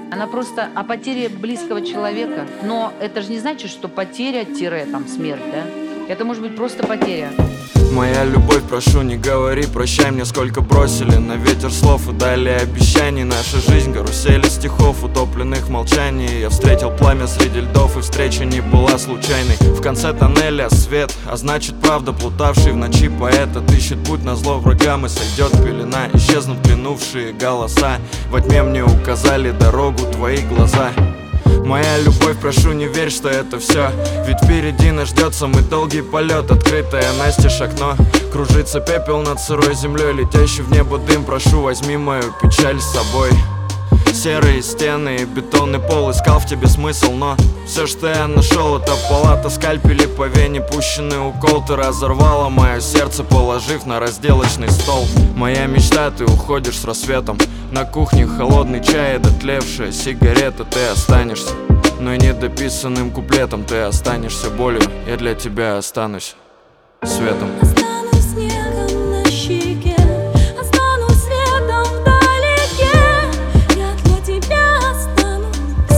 Она просто о потере близкого человека. Но это же не значит, что потеря-там смерть, да? Это может быть просто потеря. Моя любовь, прошу, не говори, прощай мне, сколько бросили на ветер слов и дали обещаний. Наша жизнь карусели стихов, утопленных в молчании. Я встретил пламя среди льдов, и встреча не была случайной. В конце тоннеля свет, а значит правда, плутавший в ночи поэт отыщет путь на зло врагам, и сойдет пелена. Исчезнут клянувшие голоса, во тьме мне указали дорогу твои глаза. Моя любовь, прошу, не верь, что это все, ведь впереди нас ждет самый долгий полет. Открытое настежь окно, кружится пепел над сырой землей, летящий в небо дым. Прошу, возьми мою печаль с собой. Серые стены и бетонный пол, искал в тебе смысл, но все, что я нашел, это палата, скальпели по вене, пущенный укол. Ты разорвала мое сердце, положив на разделочный стол. Моя мечта, ты уходишь с рассветом. На кухне холодный чай и дотлевшая сигарета. Ты останешься, но и недописанным куплетом. Ты останешься болью, я для тебя останусь светом. Останусь снегом на щеке, останусь светом вдалеке. Я для тебя останусь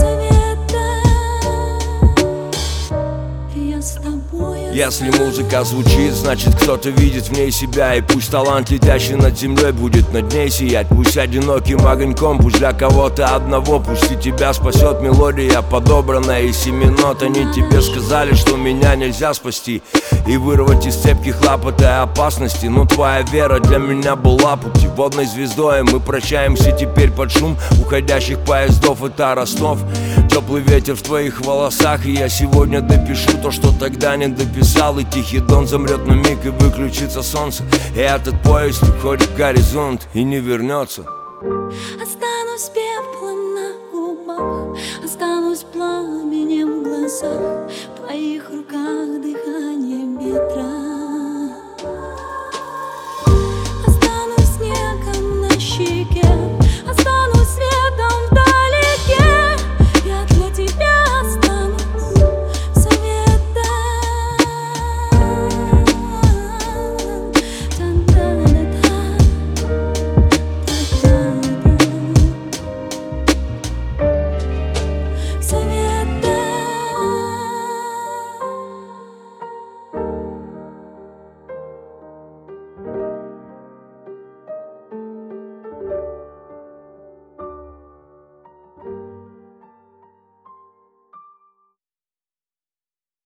светом. Я с тобой. Если музыка звучит, значит кто-то видит в ней себя. И пусть талант, летящий над землей, будет над ней сиять. Пусть одиноким огоньком, пусть для кого-то одного. Пусть и тебя спасет мелодия, подобранная из 7 нот. Они тебе сказали, что меня нельзя спасти и вырвать из цепких лап этой опасности. Но твоя вера для меня была путеводной звездой. Мы прощаемся теперь под шум уходящих поездов. Это Ростов, теплый ветер в твоих волосах. И я сегодня допишу то, что тогда не дописал. И тихий дон замрет на миг, и выключится солнце. И этот поезд уходит в горизонт и не вернется. Останусь пеплом на губах, останусь пламенем в глазах.